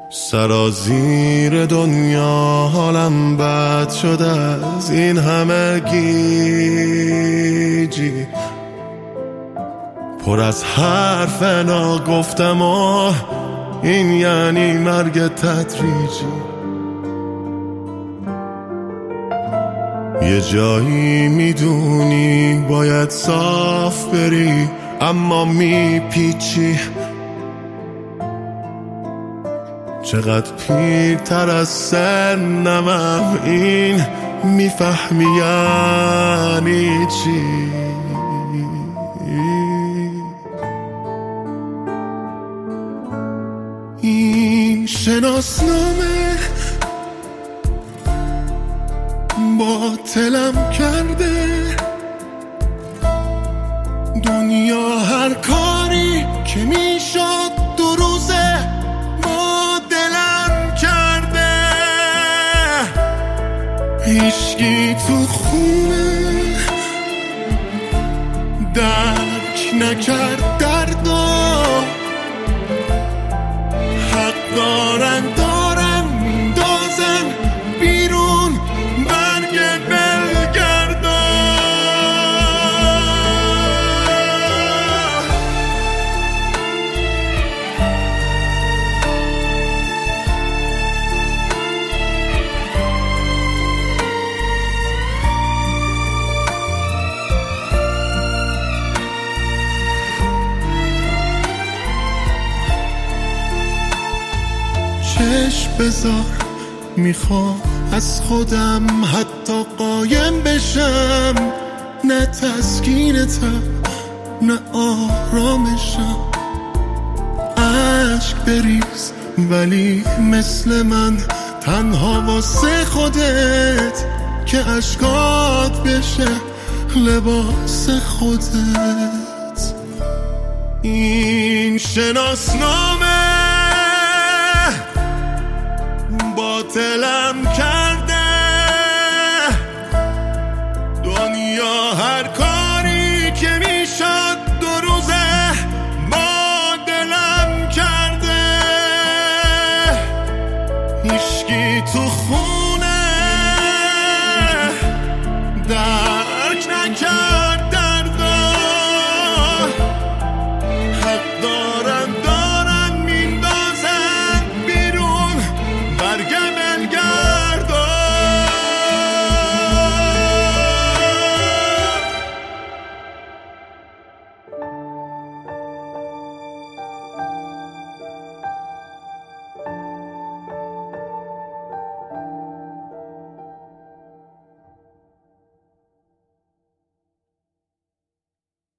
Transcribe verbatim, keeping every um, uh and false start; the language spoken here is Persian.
سرازیر دنیا حالم بد شده از این همه گیجی، پر از حرف ناگفتم و این یعنی مرگ تدریجی. یه جایی میدونی باید صاف بری اما میپیچی، چقدر پیرتر از سنمم این میفهمی یعنی چی. این شناسنامه باطلم کرده، دنیا هر کاری که میشد دو روزه با دلم کرده. هیچکی تو خونه درک نکرد دردو، حق دارن دارن میندازن بیرون برگ بلگردا. چشم بذار میخوام از خودم حتی قایم بشم، نه تسکینتم نه آرامشم. عشق بریز ولی مثل من تنها واسه خودت، که اشکات بشه لباس خودت. این شناسنامه باطلم کرد